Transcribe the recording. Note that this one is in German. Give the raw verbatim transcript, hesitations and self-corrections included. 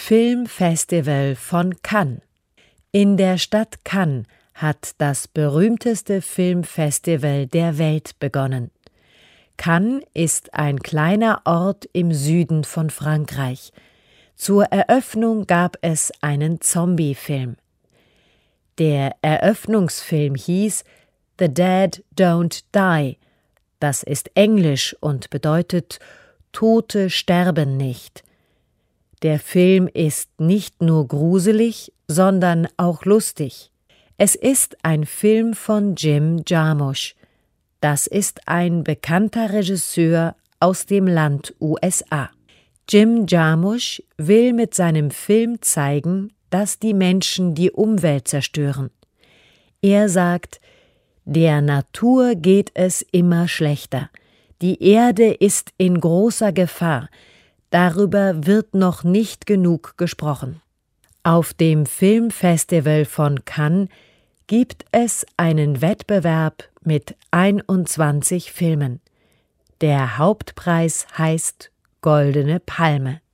Filmfestival von Cannes. In der Stadt Cannes hat das berühmteste Filmfestival der Welt begonnen. Cannes ist ein kleiner Ort im Süden von Frankreich. Zur Eröffnung gab es einen Zombie-Film. Der Eröffnungsfilm hieß The Dead Don't Die. Das ist Englisch und bedeutet Tote sterben nicht. Der Film ist nicht nur gruselig, sondern auch lustig. Es ist ein Film von Jim Jarmusch. Das ist ein bekannter Regisseur aus dem Land U S A. Jim Jarmusch will mit seinem Film zeigen, dass die Menschen die Umwelt zerstören. Er sagt, der Natur geht es immer schlechter. Die Erde ist in großer Gefahr. Darüber wird noch nicht genug gesprochen. Auf dem Filmfestival von Cannes gibt es einen Wettbewerb mit einundzwanzig Filmen. Der Hauptpreis heißt Goldene Palme.